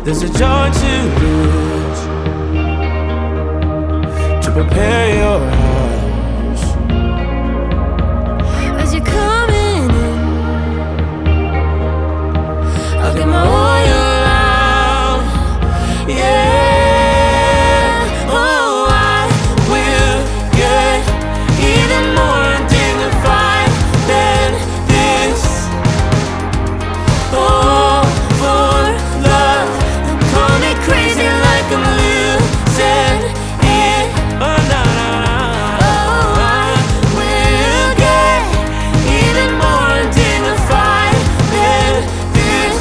There's a joy to lose, to prepare your house as you're coming in. I'll get my oil out, yeah. Oh, I will get even more undignified than this. Oh, for love, Call me crazy like I'm losing it. oh, no, no, no. Oh, I will get even more undignified than this.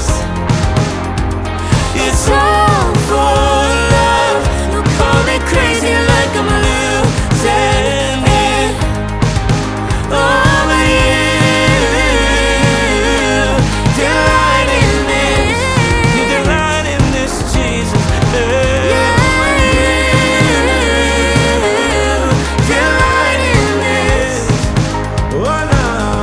It's all for love. Don't call me crazy like I'm losing it. Oh, but you delight in this. You delight in this, Jesus. Delight in this. Oh, no,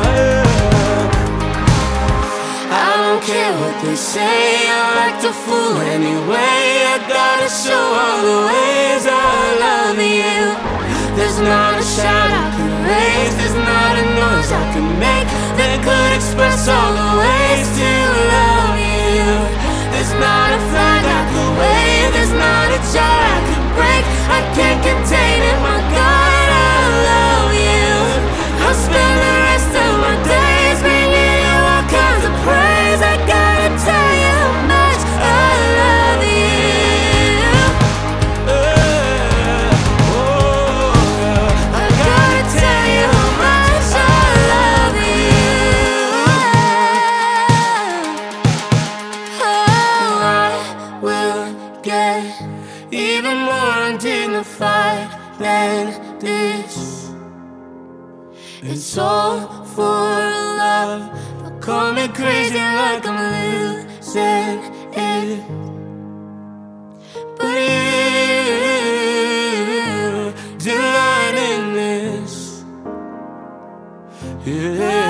I don't care what they say, I like to fool anyway. I gotta show all the ways I love you. There's not a shout I can raise, there's not a noise I can make that could express all the ways to love you. There's not a flag I could wave, there's not a jar I could break. I can't contain it, my God, I love you. I'll spend the rest of my days bringing you all kinds of praise. I gotta tell you how much I love you. I gotta tell you how much I love you. Oh, I will get even more undignified than this. It's all for love. Don't call me crazy like I'm losing it. But delight in this. Yeah.